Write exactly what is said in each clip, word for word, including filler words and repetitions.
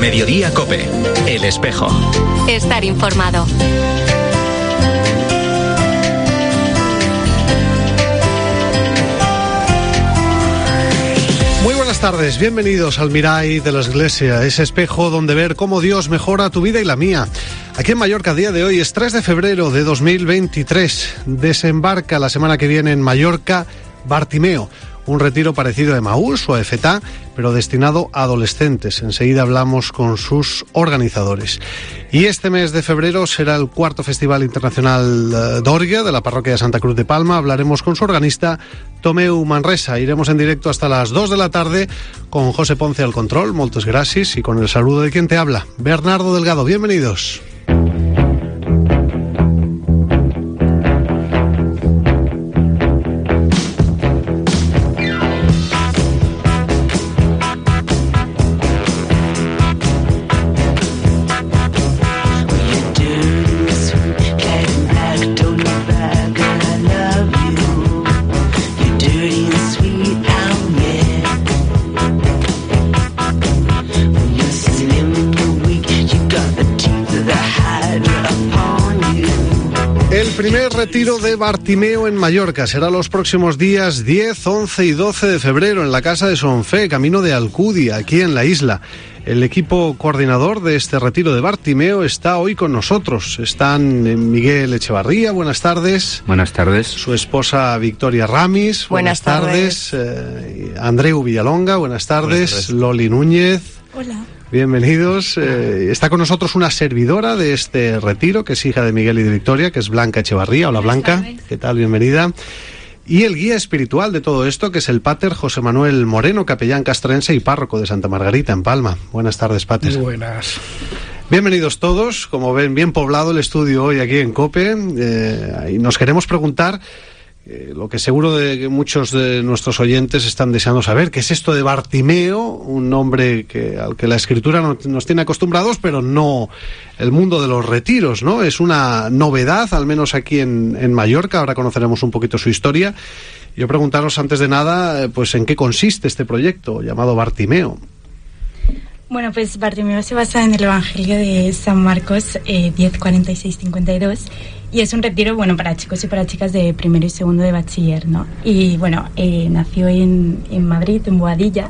Mediodía COPE. El Espejo. Estar informado. Muy buenas tardes, bienvenidos al Mirai de la Iglesia, ese espejo donde ver cómo Dios mejora tu vida y la mía. Aquí en Mallorca, a día de hoy, es tres de febrero de dos mil veintitrés. Desembarca la semana que viene en Mallorca Bartimeo, un retiro parecido a Emaús o a Efetá, pero destinado a adolescentes. Enseguida hablamos con sus organizadores. Y este mes de febrero será el cuarto Festival Internacional d'Orgue de la Parroquia de Santa Cruz de Palma. Hablaremos con su organista, Tomeu Manresa. Iremos en directo hasta las dos de la tarde con José Ponce al control, moltes gràcies, y con el saludo de quien te habla, Bernardo Delgado. Bienvenidos. Retiro de Bartimeo en Mallorca será los próximos días diez, once y doce de febrero en la Casa de Sonfé, camino de Alcudia, aquí en la isla. El equipo coordinador de este retiro de Bartimeo está hoy con nosotros. Están Miguel Echevarría, buenas tardes. Buenas tardes. Su esposa Victoria Ramis, buenas, buenas tardes. tardes. Eh, Andreu Villalonga, buenas tardes. buenas tardes. Loli Núñez. Hola. Bienvenidos. Eh, está con nosotros una servidora de este retiro, que es hija de Miguel y de Victoria, que es Blanca Echevarría. Hola, Blanca. ¿Qué tal? Bienvenida. Y el guía espiritual de todo esto, que es el Pater José Manuel Moreno, capellán castrense y párroco de Santa Margarita, en Palma. Buenas tardes, Pater. Buenas. Bienvenidos todos. Como ven, bien poblado el estudio hoy aquí en COPE. Eh, y nos queremos preguntar Eh, lo que seguro de que muchos de nuestros oyentes están deseando saber, ¿qué es esto de Bartimeo? Un nombre que, al que la Escritura no, nos tiene acostumbrados, pero no el mundo de los retiros, ¿no? Es una novedad, al menos aquí en, en Mallorca. Ahora conoceremos un poquito su historia. Yo preguntaros antes de nada, pues en qué consiste este proyecto llamado Bartimeo. Bueno, pues Bartimeo se basa en el Evangelio de San Marcos eh, diez, cuarenta y seis, cincuenta y dos, y es un retiro, bueno, para chicos y para chicas de primero y segundo de bachiller, ¿no? Y bueno, eh, nació en, en Madrid, en Boadilla,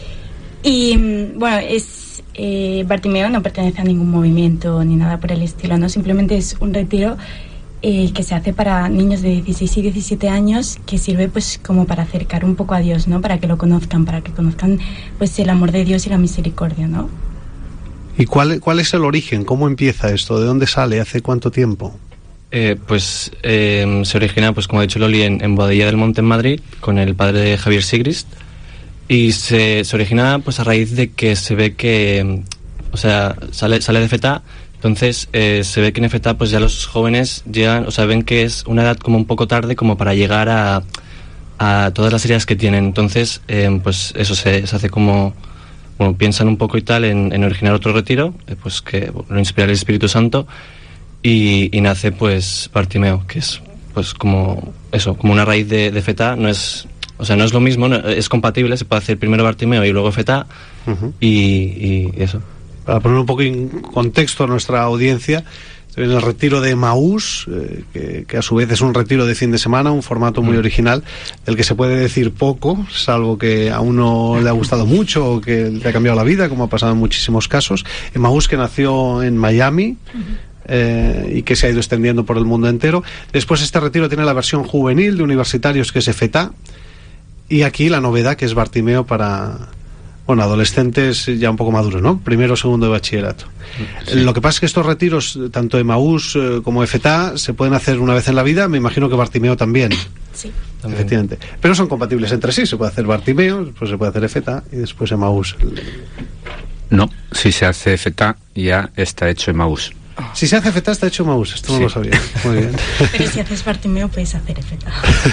y bueno, es eh, Bartimeo no pertenece a ningún movimiento ni nada por el estilo, ¿no? Simplemente es un retiro eh, que se hace para niños de dieciséis y diecisiete años, que sirve pues como para acercar un poco a Dios, ¿no? Para que lo conozcan, para que conozcan pues el amor de Dios y la misericordia, ¿no? ¿Y cuál, cuál es el origen? ¿Cómo empieza esto? ¿De dónde sale? ¿Hace cuánto tiempo? Eh, pues eh, se origina, pues como ha dicho Loli, en, en Boadilla del Monte, en Madrid, con el padre Javier Sigrist, y se, se origina pues a raíz de que se ve que, o sea, sale, sale de Efetá. Entonces eh, se ve que en Efetá pues ya los jóvenes llegan, o sea, ven que es una edad como un poco tarde como para llegar a, a todas las ideas que tienen. Entonces eh, pues eso se, se hace como, bueno, piensan un poco y tal en, en originar otro retiro, eh, pues que lo inspira el Espíritu Santo, y, y nace pues Bartimeo, que es pues como eso, como una raíz de, de Efetá. No es, o sea, no es lo mismo, no, es compatible, se puede hacer primero Bartimeo y luego Efetá. uh-huh. y, y eso. Para poner un poco en contexto a nuestra audiencia, estoy en el retiro de Emaús, eh, que, que a su vez es un retiro de fin de semana, un formato muy original, del que se puede decir poco, salvo que a uno le ha gustado mucho o que le ha cambiado la vida, como ha pasado en muchísimos casos. Emaús, que nació en Miami, eh, y que se ha ido extendiendo por el mundo entero. Después este retiro tiene la versión juvenil de universitarios, que es Efetá, y aquí la novedad, que es Bartimeo para... Bueno, adolescentes ya un poco maduros, ¿no? Primero o segundo de bachillerato. Sí. Lo que pasa es que estos retiros, tanto Emaús eh, como Efetá, se pueden hacer una vez en la vida. Me imagino que Bartimeo también. Sí. También. Efectivamente. Pero son compatibles entre sí. Se puede hacer Bartimeo, después se puede hacer Efetá y después Emaús. No, si se hace Efetá ya está hecho Emaús. Si se hace Efetá está hecho Emaús, esto sí. No lo sabía. Muy bien. Pero si haces Bartimeo puedes hacer Efetá.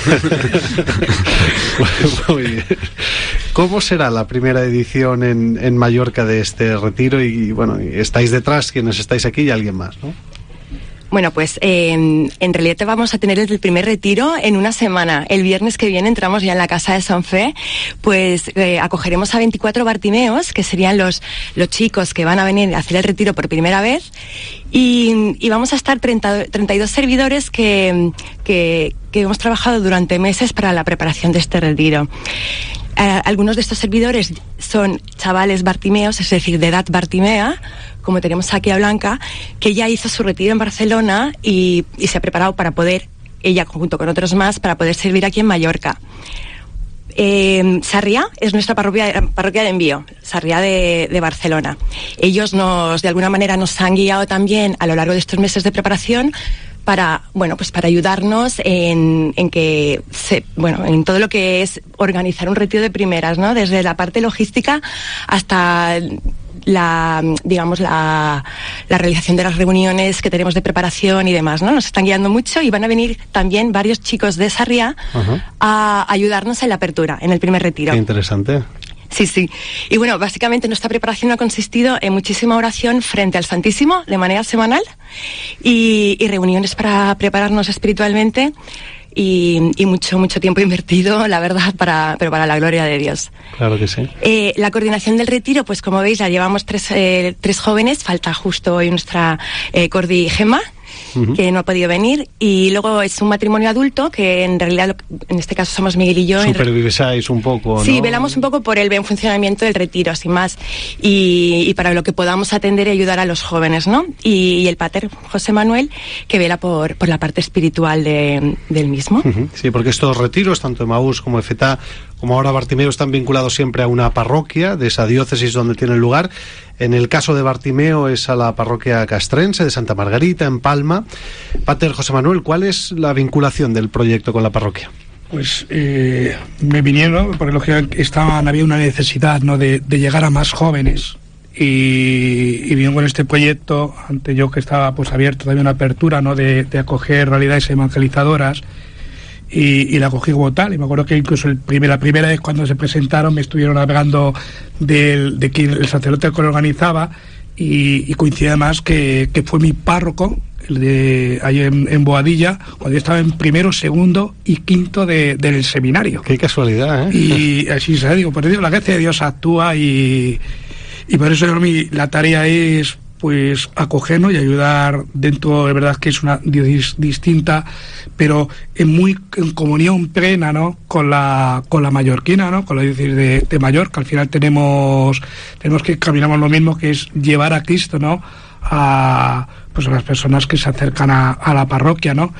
Muy bien. ¿Cómo será la primera edición en, en Mallorca de este retiro? Y bueno, estáis detrás, quienes estáis aquí, y alguien más, ¿no? Bueno, pues eh, en realidad vamos a tener el primer retiro en una semana. El viernes que viene entramos ya en la casa de San Fe, pues eh, acogeremos a veinticuatro Bartimeos, que serían los, los chicos que van a venir a hacer el retiro por primera vez, y, y vamos a estar treinta, treinta y dos servidores que, que, que hemos trabajado durante meses para la preparación de este retiro. Uh, algunos de estos servidores son chavales bartimeos, es decir, de edad bartimea, como tenemos aquí a Blanca, que ya hizo su retiro en Barcelona y, y se ha preparado para poder, ella junto con otros más, para poder servir aquí en Mallorca. Eh, Sarriá es nuestra parroquia, parroquia de envío, Sarriá de, de Barcelona. Ellos nos, de alguna manera, nos han guiado también a lo largo de estos meses de preparación para, bueno, pues para ayudarnos en, en que se, bueno, en todo lo que es organizar un retiro de primeras, ¿no? Desde la parte logística hasta la, digamos, la, la realización de las reuniones que tenemos de preparación y demás, ¿no? Nos están guiando mucho y van a venir también varios chicos de Sarriá Ajá. a ayudarnos en la apertura, en el primer retiro. Qué interesante. Sí, sí. Y bueno, básicamente nuestra preparación ha consistido en muchísima oración frente al Santísimo de manera semanal y, y reuniones para prepararnos espiritualmente y, y mucho, mucho tiempo invertido, la verdad, para, pero para la gloria de Dios. Claro que sí. Eh, la coordinación del retiro, pues como veis, la llevamos tres, eh, tres jóvenes, falta justo hoy nuestra eh, Cordi Gemma, Uh-huh. que no ha podido venir, y luego es un matrimonio adulto que en realidad en este caso somos Miguel y yo. Supervisáis un poco, ¿no? Sí, velamos un poco por el buen funcionamiento del retiro, sin más, y, y para lo que podamos atender y ayudar a los jóvenes, ¿no? Y, y el pater José Manuel, que vela por, por la parte espiritual de, del mismo. Uh-huh. Sí, porque estos retiros, tanto Emaús como Efetá, como ahora Bartimeo, están vinculados siempre a una parroquia de esa diócesis donde tienen lugar. En el caso de Bartimeo es a la parroquia castrense de Santa Margarita, en Palma. Pater José Manuel, ¿cuál es la vinculación del proyecto con la parroquia? Pues eh, me vinieron, porque lógicamente estaban, había una necesidad, ¿no?, de, de llegar a más jóvenes. Y, y vinieron con este proyecto, ante yo que estaba pues abierto también una apertura, ¿no?, de, de acoger realidades evangelizadoras. Y, y la cogí como tal, y me acuerdo que incluso el primer, la primera vez cuando se presentaron me estuvieron hablando del, de quien el sacerdote que lo organizaba, y, y coincide además que, que fue mi párroco, el de ahí en, en Boadilla, cuando yo estaba en primero, segundo y quinto de, del seminario. Qué casualidad, ¿eh? Y así se digo, por eso la gracia de Dios actúa, y, y por eso mi, la tarea es pues acogernos y ayudar dentro, de verdad que es una diócesis distinta, pero en muy en comunión plena, ¿no?, con la con la mallorquina, ¿no?, con la diócesis de, de Mallorca. Al final tenemos tenemos que caminamos lo mismo, que es llevar a Cristo, ¿no?, a pues a las personas que se acercan a, a la parroquia, ¿no?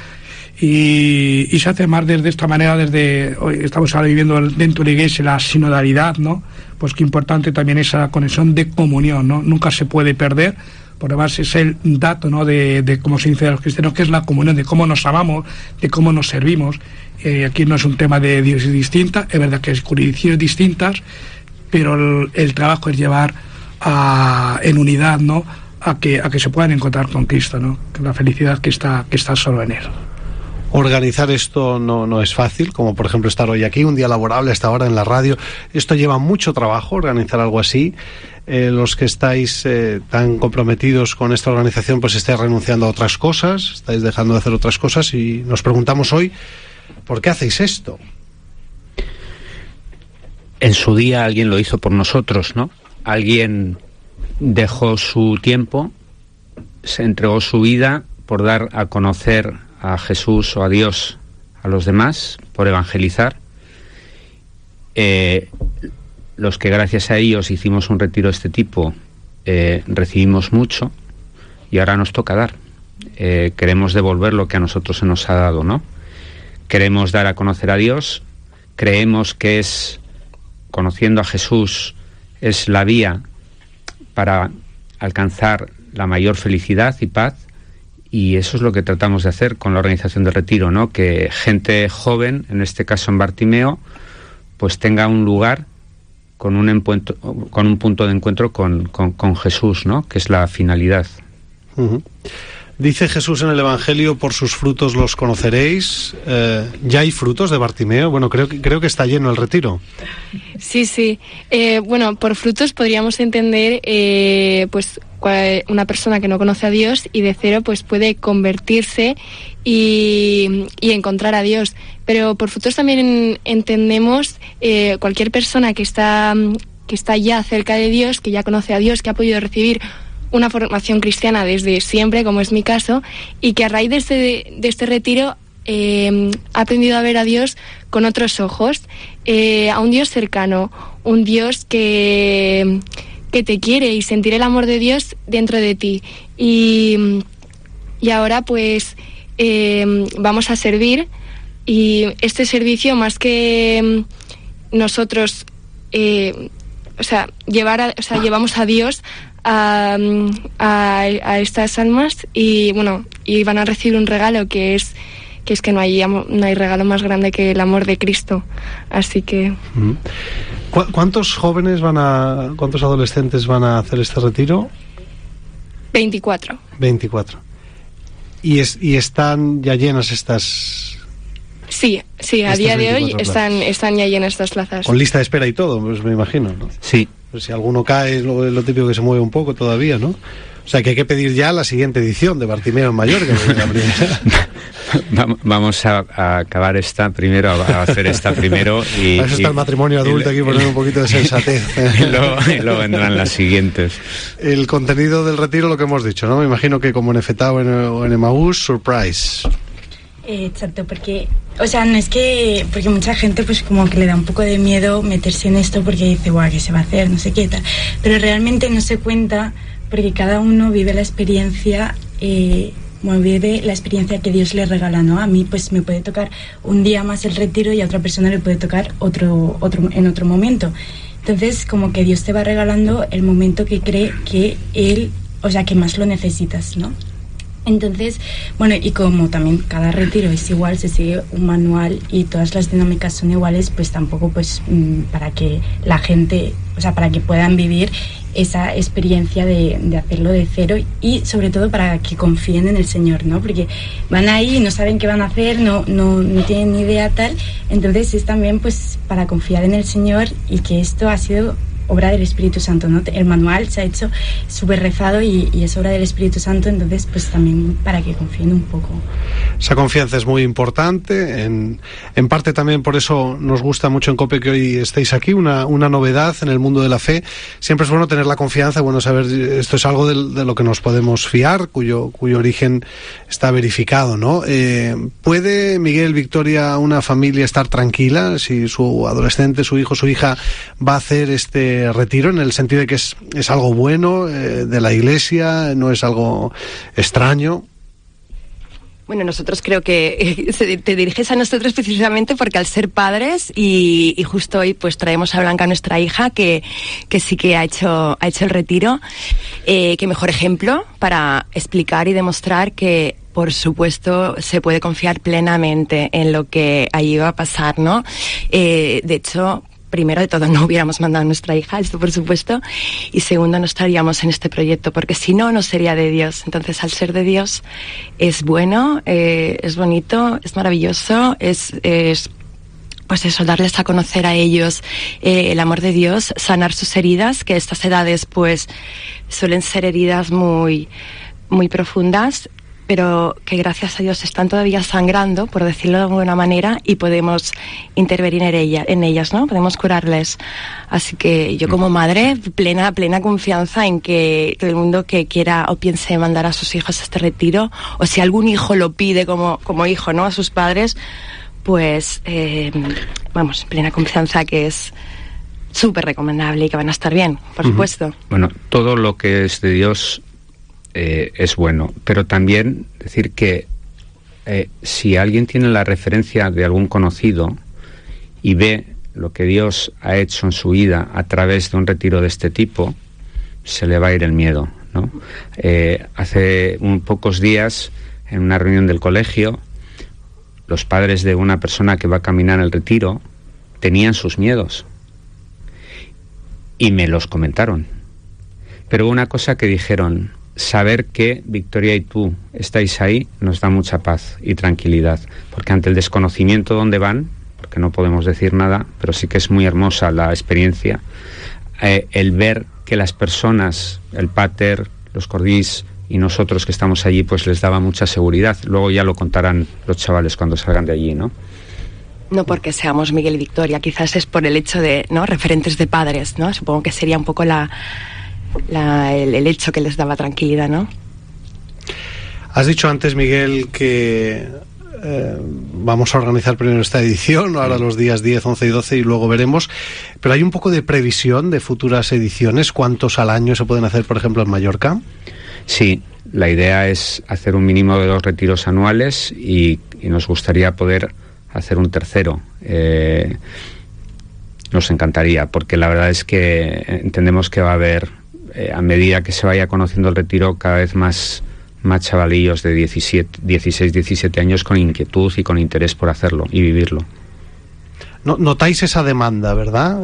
Y, y se hace más desde esta manera, desde hoy estamos ahora viviendo dentro de la iglesia la sinodalidad, ¿no? Pues qué importante también esa conexión de comunión, ¿no? Nunca se puede perder, por además es el dato, ¿no?, de, de cómo se dice a los cristianos, que es la comunión, de cómo nos amamos, de cómo nos servimos. Eh, aquí no es un tema de diócesis distinta, es verdad que hay jurisdicciones distintas, pero el, el trabajo es llevar a, en unidad, ¿no?, a que, a que se puedan encontrar con Cristo, ¿no?, que la felicidad que está, que está solo en Él. Organizar esto no, no es fácil, como por ejemplo estar hoy aquí, un día laborable hasta ahora en la radio. Esto lleva mucho trabajo, organizar algo así. Eh, los que estáis eh, tan comprometidos con esta organización, pues estáis renunciando a otras cosas, estáis dejando de hacer otras cosas, y nos preguntamos hoy, ¿por qué hacéis esto? En su día alguien lo hizo por nosotros, ¿no? Alguien dejó su tiempo, se entregó su vida por dar a conocer a Jesús o a Dios a los demás, por evangelizar. Eh, los que gracias a ellos hicimos un retiro de este tipo, eh, recibimos mucho, y ahora nos toca dar. Eh, queremos devolver lo que a nosotros se nos ha dado, ¿no? Queremos dar a conocer a Dios, creemos que es, conociendo a Jesús, es la vía para alcanzar la mayor felicidad y paz. Y eso es lo que tratamos de hacer con la organización del retiro, ¿no? Que gente joven, en este caso en Bartimeo, pues tenga un lugar con un, encuentro, con un punto de encuentro con, con, con Jesús, ¿no?, que es la finalidad. Uh-huh. Dice Jesús en el Evangelio, por sus frutos los conoceréis. Eh, ¿Ya hay frutos de Bartimeo? Bueno, creo que, creo que está lleno el retiro. Sí, sí. Eh, bueno, por frutos podríamos entender, eh, pues, una persona que no conoce a Dios y de cero pues puede convertirse y, y encontrar a Dios. Pero por frutos también entendemos eh, cualquier persona que está, que está ya cerca de Dios, que ya conoce a Dios, que ha podido recibir una formación cristiana desde siempre, como es mi caso, y que a raíz de este, de este retiro eh, ha aprendido a ver a Dios con otros ojos, eh, a un Dios cercano, un Dios que, que te quiere, y sentir el amor de Dios dentro de ti. Y, y ahora pues eh, vamos a servir, y este servicio, más que nosotros eh, o sea, llevar a, o sea, llevamos a Dios a, a, a estas almas, y bueno, y van a recibir un regalo que es que es que no hay no hay regalo más grande que el amor de Cristo. Así que ¿Cu- ¿Cuántos jóvenes van a cuántos adolescentes van a hacer este retiro? veinticuatro. veinticuatro. Y es, y están ya llenas estas. Sí, sí, a Estas día de hoy veinticuatro están están ya llenas estas plazas. Con lista de espera y todo, pues me imagino, ¿no? Sí. Pues si alguno cae, es lo, lo típico que se mueve un poco todavía, ¿no? O sea, que hay que pedir ya la siguiente edición de Bartimeo en Mallorca. La primera. Vamos a, a acabar esta primero, a hacer esta primero. Y, a eso está y, el matrimonio adulto y, aquí, poner un poquito de sensatez. Y luego, y luego vendrán las siguientes. El contenido del retiro, lo que hemos dicho, ¿no? Me imagino que como en Efetá o en, o en Emaús, surprise. Eh, exacto, porque, o sea, no es que, porque mucha gente pues como que le da un poco de miedo meterse en esto porque dice, guau, ¿qué se va a hacer? No sé qué tal. Pero realmente no se cuenta, porque cada uno vive la experiencia, eh, bueno, vive la experiencia que Dios le regala, ¿no? A mí pues me puede tocar un día más el retiro y a otra persona le puede tocar otro, otro, en otro momento. Entonces, como que Dios te va regalando el momento que cree que Él, o sea, que más lo necesitas, ¿no? Entonces, bueno, y como también cada retiro es igual, se sigue un manual y todas las dinámicas son iguales, pues tampoco pues mmm, para que la gente, o sea, para que puedan vivir esa experiencia de, de hacerlo de cero, y sobre todo para que confíen en el Señor, ¿no? Porque van ahí y no saben qué van a hacer, no, no, no tienen ni idea tal, entonces es también pues para confiar en el Señor, y que esto ha sido obra del Espíritu Santo, ¿no? El manual se ha hecho súper rezado y, y es obra del Espíritu Santo, entonces pues también para que confíen un poco. Esa confianza es muy importante, en, en parte también por eso nos gusta mucho en COPE que hoy estéis aquí, una, una novedad en el mundo de la fe. Siempre es bueno tener la confianza, bueno saber, esto es algo de, de lo que nos podemos fiar, cuyo, cuyo origen está verificado, ¿no? Eh, ¿Puede, Miguel, Victoria, una familia estar tranquila si su adolescente, su hijo, su hija va a hacer este retiro, en el sentido de que es, es algo bueno eh, de la Iglesia, no es algo extraño? Bueno, nosotros creo que eh, te diriges a nosotros precisamente porque al ser padres, y, y justo hoy pues traemos a Blanca, nuestra hija, que, que sí que ha hecho, ha hecho el retiro, eh, qué mejor ejemplo para explicar y demostrar que por supuesto se puede confiar plenamente en lo que allí va a pasar, ¿no? Eh, de hecho, primero de todo, no hubiéramos mandado a nuestra hija, esto por supuesto, y segundo, no estaríamos en este proyecto, porque si no, no sería de Dios. Entonces, al ser de Dios, es bueno, eh, es bonito, es maravilloso, es, es pues eso, darles a conocer a ellos eh, el amor de Dios, sanar sus heridas, que estas edades pues suelen ser heridas muy, muy profundas, pero que gracias a Dios están todavía sangrando, por decirlo de alguna manera, y podemos intervenir en, ella, en ellas, ¿no? Podemos curarles. Así que yo como madre, plena plena confianza en que todo el mundo que quiera o piense mandar a sus hijos a este retiro, o si algún hijo lo pide como, como hijo, ¿no?, a sus padres, pues, eh, vamos, plena confianza que es súper recomendable y que van a estar bien, por uh-huh. supuesto. Bueno, todo lo que es de Dios Eh, es bueno, pero también decir que eh, si alguien tiene la referencia de algún conocido y ve lo que Dios ha hecho en su vida a través de un retiro de este tipo, se le va a ir el miedo, ¿no? Eh, hace un pocos días, en una reunión del colegio, los padres de una persona que va a caminar el retiro tenían sus miedos y me los comentaron, pero una cosa que dijeron: saber que Victoria y tú estáis ahí nos da mucha paz y tranquilidad, porque ante el desconocimiento dónde van, porque no podemos decir nada, pero sí que es muy hermosa la experiencia, eh, el ver que las personas, el pater, los cordís y nosotros que estamos allí, pues les daba mucha seguridad. Luego ya lo contarán los chavales cuando salgan de allí, ¿no? No porque seamos Miguel y Victoria, quizás es por el hecho de, ¿no?, referentes de padres, ¿no? Supongo que sería un poco la, la el, el hecho que les daba tranquilidad, ¿no? Has dicho antes, Miguel, que eh, vamos a organizar primero esta edición, ahora los días diez, once y doce, y luego veremos. Pero hay un poco de previsión de futuras ediciones. ¿Cuántos al año se pueden hacer, por ejemplo, en Mallorca? Sí, la idea es hacer un mínimo de dos retiros anuales y, y nos gustaría poder hacer un tercero. Eh, nos encantaría, porque la verdad es que entendemos que va a haber, eh, a medida que se vaya conociendo el retiro, cada vez más, más chavalillos de diecisiete, dieciséis, diecisiete años con inquietud y con interés por hacerlo y vivirlo. No, notáis esa demanda, ¿verdad?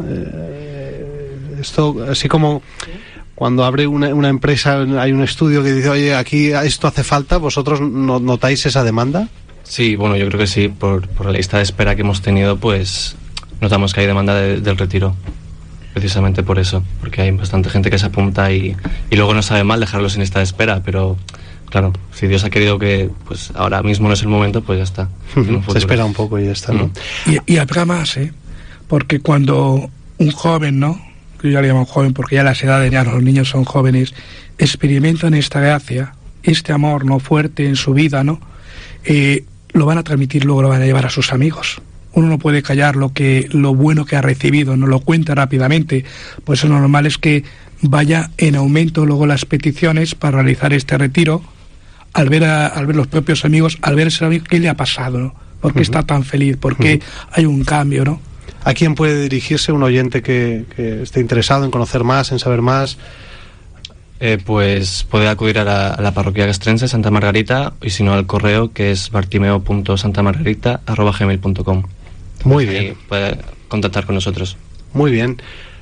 Eh, esto, así como cuando abre una, una empresa, hay un estudio que dice, oye, aquí esto hace falta, ¿vosotros no, notáis esa demanda? Sí, bueno, yo creo que sí. Por, por la lista de espera que hemos tenido, pues notamos que hay demanda de, del retiro. Precisamente por eso, porque hay bastante gente que se apunta y, y luego no sabe mal dejarlos en lista de espera, pero claro, si Dios ha querido que pues ahora mismo no es el momento, pues ya está. Se espera un poco y ya está, ¿no? Mm. Y, y habrá más, ¿eh? Porque cuando un joven, ¿no?, que yo ya le llamo joven porque ya las edades, ya los niños son jóvenes, experimentan esta gracia, este amor, ¿no?, fuerte en su vida, ¿no?, eh, lo van a transmitir, luego lo van a llevar a sus amigos. Uno no puede callar lo que lo bueno que ha recibido, no lo cuenta rápidamente. Por eso lo normal es que vaya en aumento luego las peticiones para realizar este retiro, al ver a, al ver los propios amigos, al ver ese amigo, ¿qué le ha pasado, no? ¿Por qué uh-huh. está tan feliz? ¿Por qué uh-huh. hay un cambio, no? ¿A quién puede dirigirse un oyente que, que esté interesado en conocer más, en saber más? Eh, pues puede acudir a la, a la parroquia castrense Santa Margarita, y si no al correo, que es bartimeo punto santamargarita arroba gmail punto com. Muy bien. Puede contactar con nosotros. Muy bien.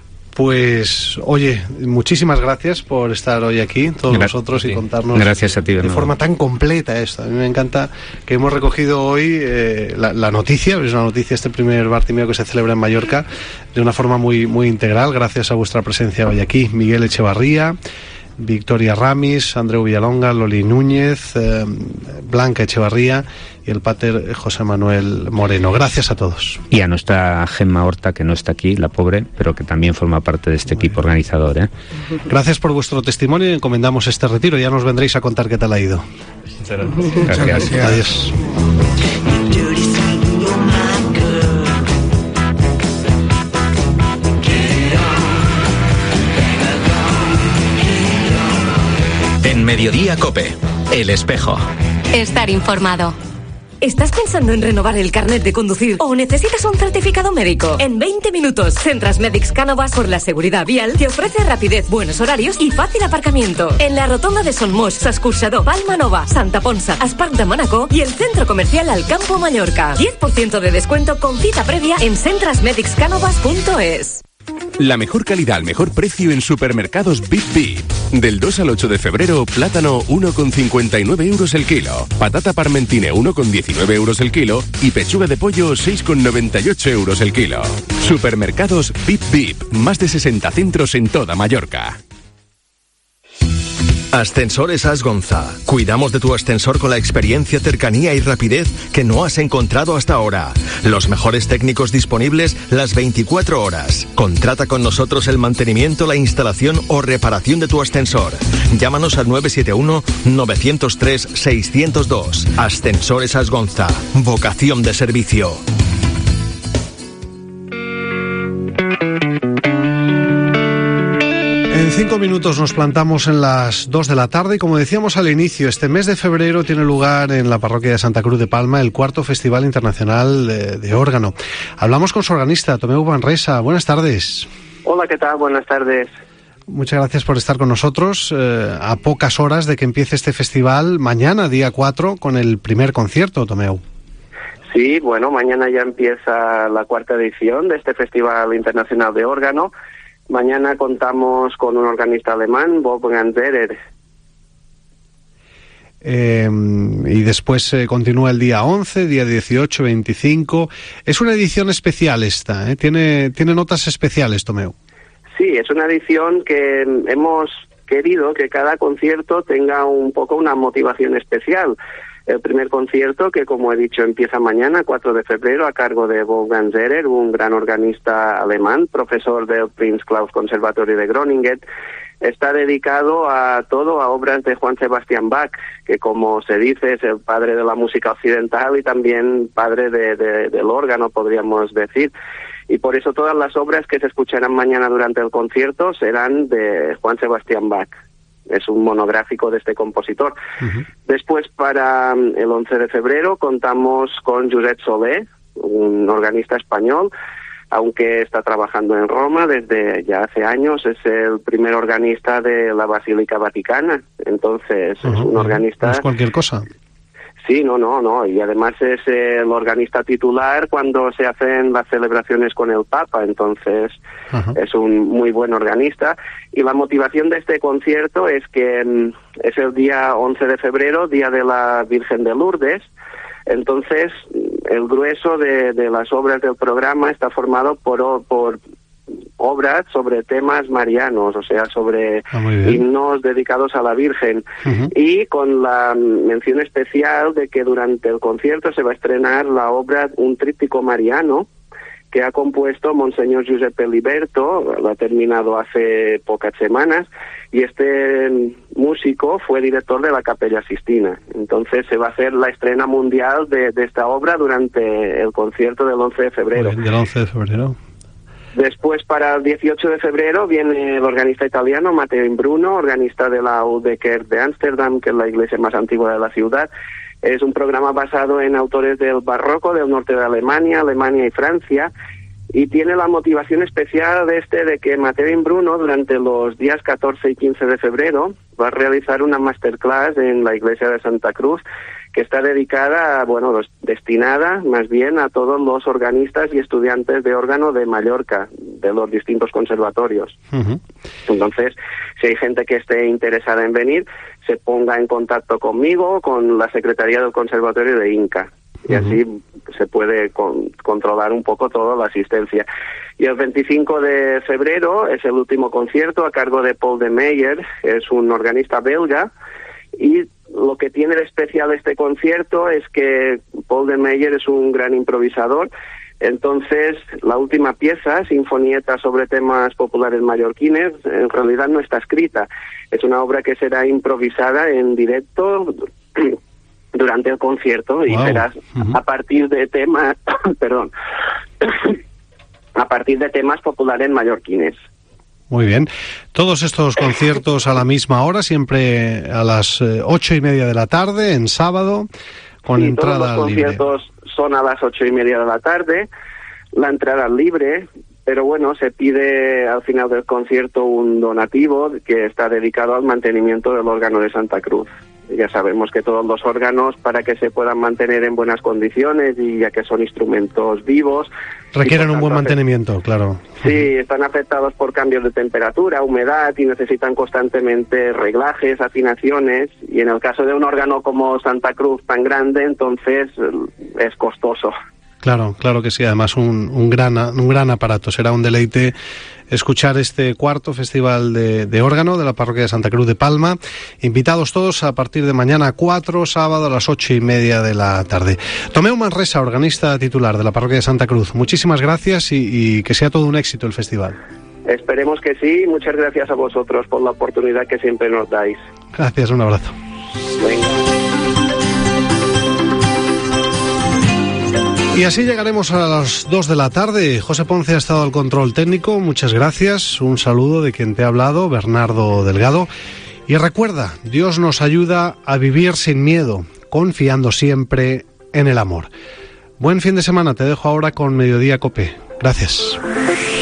Pues, oye, muchísimas gracias por estar hoy aquí, todos Gra- nosotros, sí. y contarnos gracias a ti, de, de forma tan completa esto. A mí me encanta que hemos recogido hoy eh, la, la noticia, es una noticia, este primer Bartimeo que se celebra en Mallorca, de una forma muy, muy integral, gracias a vuestra presencia hoy aquí. Miguel Echevarría, Victoria Ramis, Andreu Villalonga, Loli Núñez, eh, Blanca Echevarría y el pater José Manuel Moreno. Gracias a todos. Y a nuestra Gemma Horta, que no está aquí, la pobre, pero que también forma parte de este Muy equipo bien. organizador. ¿eh? Gracias por vuestro testimonio y encomendamos este retiro. Ya nos vendréis a contar qué tal ha ido. Muchas gracias. Gracias. gracias. Adiós. En Mediodía COPE, El Espejo. Estar informado. ¿Estás pensando en renovar el carnet de conducir o necesitas un certificado médico? En veinte minutos, Centras Mèdics Cánovas, por la seguridad vial, te ofrece rapidez, buenos horarios y fácil aparcamiento. En la rotonda de Son Moix, S'Escorxador, Palma Nova, Santa Ponsa, Esparc de Manacor y el centro comercial Alcampo Mallorca. diez por ciento de descuento con cita previa en centras medics cánovas punto es. La mejor calidad al mejor precio en supermercados Bip Bip. Del dos al ocho de febrero, plátano uno con cincuenta y nueve euros el kilo, patata parmentine uno con diecinueve euros el kilo y pechuga de pollo seis con noventa y ocho euros el kilo. Supermercados Bip Bip, más de sesenta centros en toda Mallorca. Ascensores Asgonza. Cuidamos de tu ascensor con la experiencia, cercanía y rapidez que no has encontrado hasta ahora. Los mejores técnicos disponibles las veinticuatro horas. Contrata con nosotros el mantenimiento, la instalación o reparación de tu ascensor. Llámanos al nueve siete uno, nueve cero tres, seis cero dos. Ascensores Asgonza. Vocación de servicio. En cinco minutos nos plantamos en las dos de la tarde y como decíamos al inicio, este mes de febrero tiene lugar en la parroquia de Santa Cruz de Palma el cuarto Festival Internacional de, de Órgano. Hablamos con su organista, Tomeu Manresa. Buenas tardes. Hola, ¿qué tal? Buenas tardes. Muchas gracias por estar con nosotros eh, a pocas horas de que empiece este festival, mañana, día cuatro, con el primer concierto, Tomeu. Sí, bueno, mañana ya empieza la cuarta edición de este Festival Internacional de Órgano. Mañana contamos con un organista alemán, Wolfgang Zerer. Eh, y después eh, continúa el día once, día dieciocho, veinticinco. Es una edición especial esta, ¿eh? Tiene, tiene notas especiales, Tomeu. Sí, es una edición que hemos querido que cada concierto tenga un poco una motivación especial. El primer concierto, que como he dicho empieza mañana, cuatro de febrero, a cargo de Wolfgang Zerer, un gran organista alemán, profesor del Prinz Claus Conservatorio de Groningen, está dedicado a todo a obras de Juan Sebastian Bach, que como se dice es el padre de la música occidental y también padre de, de, del órgano, podríamos decir. Y por eso todas las obras que se escucharán mañana durante el concierto serán de Juan Sebastian Bach. Es un monográfico de este compositor. Uh-huh. Después, para el once de febrero, contamos con Josep Solé, un organista español, aunque está trabajando en Roma desde ya hace años. Es el primer organista de la Basílica Vaticana. Entonces, uh-huh. es un organista... No es cualquier cosa. Sí, no, no, no. Y además es el organista titular cuando se hacen las celebraciones con el Papa. Entonces, uh-huh. es un muy buen organista. Y la motivación de este concierto es que mm, es el día once de febrero, Día de la Virgen de Lourdes. Entonces, el grueso de, de las obras del programa está formado por, por obras sobre temas marianos, o sea, sobre ah, himnos dedicados a la Virgen. Uh-huh. Y con la mención especial de que durante el concierto se va a estrenar la obra Un tríptico mariano, que ha compuesto Monseñor Giuseppe Liberto, lo ha terminado hace pocas semanas, y este músico fue director de la Capella Sistina. Entonces se va a hacer la estrena mundial de, de esta obra durante el concierto del once de febrero. Bien, del once de febrero. Después, para el dieciocho de febrero, viene el organista italiano Matteo Imbruno, organista de la Oude Kerk de Ámsterdam, que es la iglesia más antigua de la ciudad. Es un programa basado en autores del barroco del norte de Alemania, Alemania y Francia, y tiene la motivación especial de este de que Matteo Imbruno, durante los días catorce y quince de febrero, va a realizar una masterclass en la iglesia de Santa Cruz, que está dedicada, bueno, los, destinada más bien a todos los organistas y estudiantes de órgano de Mallorca, de los distintos conservatorios. Uh-huh. Entonces, si hay gente que esté interesada en venir, se ponga en contacto conmigo, con la Secretaría del Conservatorio de Inca, y uh-huh. así se puede con, controlar un poco toda la asistencia. Y el veinticinco de febrero es el último concierto a cargo de Paul de Meyer, es un organista belga, y lo que tiene de especial este concierto es que Paul de Meyer es un gran improvisador. Entonces, la última pieza, Sinfonieta sobre temas populares mallorquines, en realidad no está escrita. Es una obra que será improvisada en directo durante el concierto. Wow. Y será uh-huh. a partir de temas, perdón, a partir de temas populares mallorquines. Muy bien. Todos estos conciertos a la misma hora, siempre a las eh, ocho y media de la tarde, en sábado, con sí, entrada todos los libre. Conciertos son a las ocho y media de la tarde, la entrada libre, pero bueno, se pide al final del concierto un donativo que está dedicado al mantenimiento del órgano de Santa Cruz. Ya sabemos que todos los órganos, para que se puedan mantener en buenas condiciones, y ya que son instrumentos vivos, requieren un buen mantenimiento, claro. Sí, están afectados por cambios de temperatura, humedad, y necesitan constantemente reglajes, afinaciones, y en el caso de un órgano como Santa Cruz tan grande, entonces es costoso. Claro, claro que sí, además un, un, gran, un gran aparato. Será un deleite escuchar este cuarto festival de, de órgano de la parroquia de Santa Cruz de Palma. Invitados todos a partir de mañana cuatro, sábado a las ocho y media de la tarde. Tomeu Manresa, organista titular de la parroquia de Santa Cruz, muchísimas gracias y, y que sea todo un éxito el festival. Esperemos que sí. Muchas gracias a vosotros por la oportunidad que siempre nos dais. Gracias, un abrazo. Venga. Y así llegaremos a las dos de la tarde. José Ponce ha estado al control técnico. Muchas gracias. Un saludo de quien te ha hablado, Bernardo Delgado. Y recuerda, Dios nos ayuda a vivir sin miedo, confiando siempre en el amor. Buen fin de semana. Te dejo ahora con Mediodía Cope. Gracias.